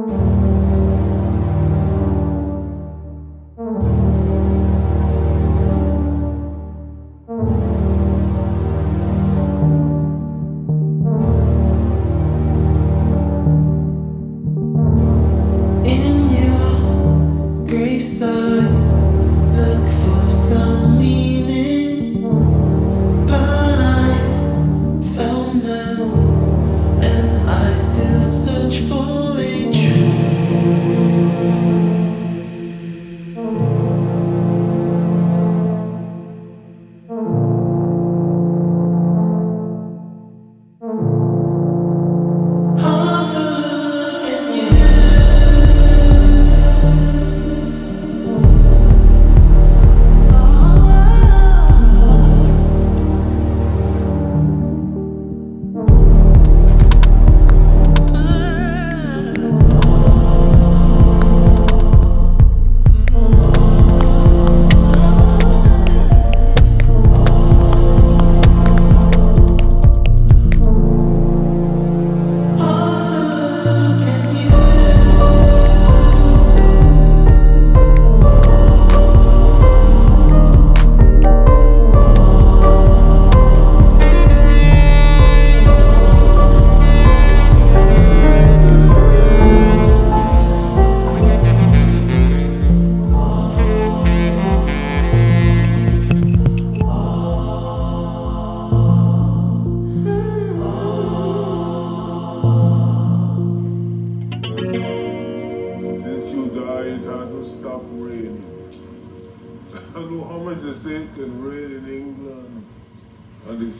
In your grace, I look for some meaning, but I found none, and I still search for a truth. Hard to look at Since you died, it hasn't stopped raining. I know how much they say it can rain in England. And it's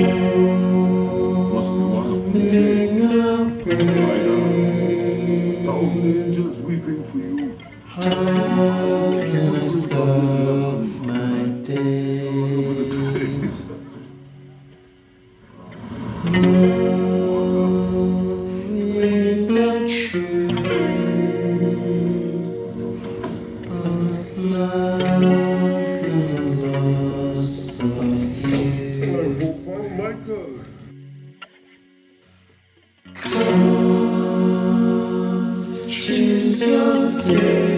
must be wonderful. My God. 1,000 angels weeping for you. how can I start my day? Knowing the truth, but love and a loss of you. Oh, Michael. Can't choose your day.